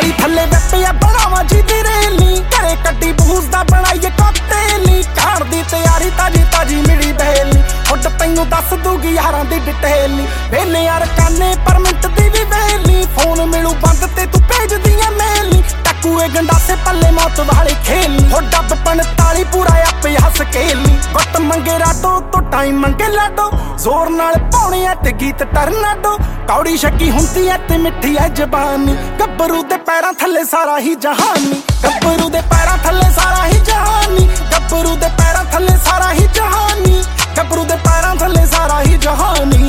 ताली थले बैठिया बनावा जी दी रेली घरे कड्डी बूज दा बनाइए कॉकटेली खाण दी तैयारी ताजी ताजी मिली बहेली हुड तैनू दस दूगी यारां दी डिटेली वेले यार काने पर मिंट दी भी वेली फोन मिलू बंद ते तू भेज दियां मेली टकुए गंडासे पल्ले मौत वाले खेली हो डब 45 पूरा आपे हस केली वक्त मंगे राडो तो टाइम मंगे लाडो जोर नाल पाउणे ऐ ते गीत टरनाडो कौड़ी शक्की हुंदी ऐ ते मिठी ऐ जबानी गब्बरू दे पैरां थल्ले सारा ही जहानी गब्बरू दे पैरां थल्ले सारा ही जहानी गब्बरू दे पैरां थल्ले सारा ही जहानी गब्बरू दे पैरां थल्ले सारा ही जहानी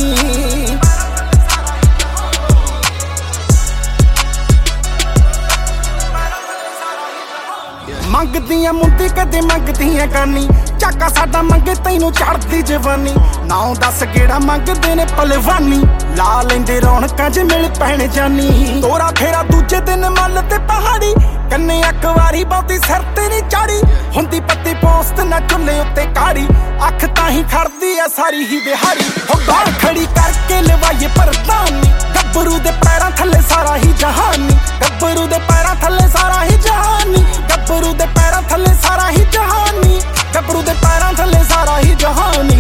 मंगदियां मुंदी कदे मंगदियां गानी चाका साडा मंगे तैनू चढ़दी जवानी नाउ दस गेड़ा मंगदे ने पलवानी ला लेंदे रौनकां च मिल पैण जानी तोरा फेरा दूजे दिन मल ते पहाड़ी कन्ने एक वारी बहुती सिर ते नहीं चाड़ी हुंदी पत्ती पोस्ट ना चुल्ले उत्ते काड़ी अख ताही खड़दी ऐ सारी ही दिहाड़ी हो बाल खड़ी करके लवाइए परदानी गब्बरू दे पैरां थल्ले सारा ही जहानी गब्बरू दे पैरां थल्ले सारा ही जहानी गब्बरू दे पैरां थल्ले सारा ही जहानी गब्बरू दे पैरां थल्ले सारा ही जहानी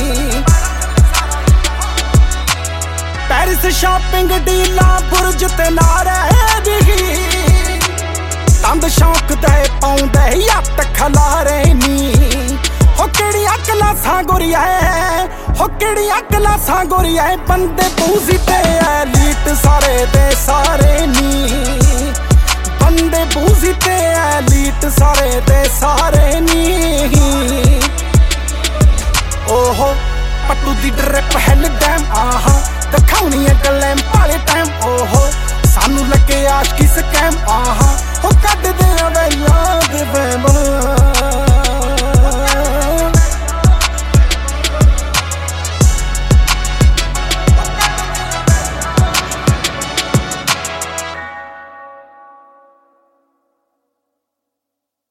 पेरिस शॉपिंग डीला बुरज ते नारे दी तंद शौक दे पाउंदे यत खलारे नी हो केड़ियां क्लासां गोरिया हो केड़ियां क्लासां गोरिया बंदे बूजी ते एलीट सारे दे सारे नी बंदे बूजी ते एलीट सारे दे सारे नी